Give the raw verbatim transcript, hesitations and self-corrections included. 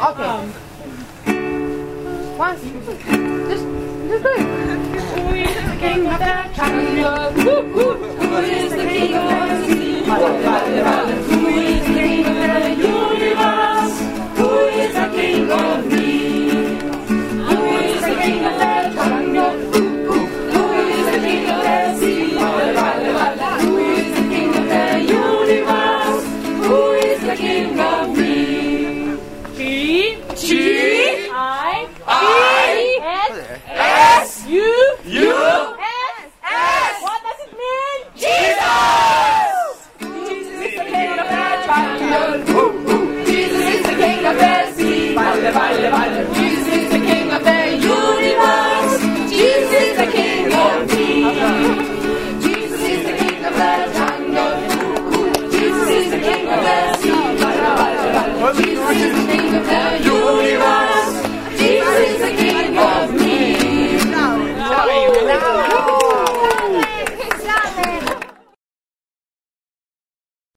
Okay. Um, Once. Just, just do it. Who is the king of the jungle? Who is the king of the sea? Who is the king of the universe? Who is the king of me? Who is the king of the jungle? Who is the king of the sea? Who is the king of the universe? Who is the king of me? G. G. I. I. S. S. U. U. S. S. What does it mean? Jesus! Jesus is the king of the jungle. Jesus is the king of the sea. Valle, valle, valle. Jesus is the king of the universe. Jesus is the king of me. Jesus is the king of the jungle. Jesus is the king of the sea. Valle, valle, valle. Jesus is the king of the universe. Jesus is the king of me. No. No.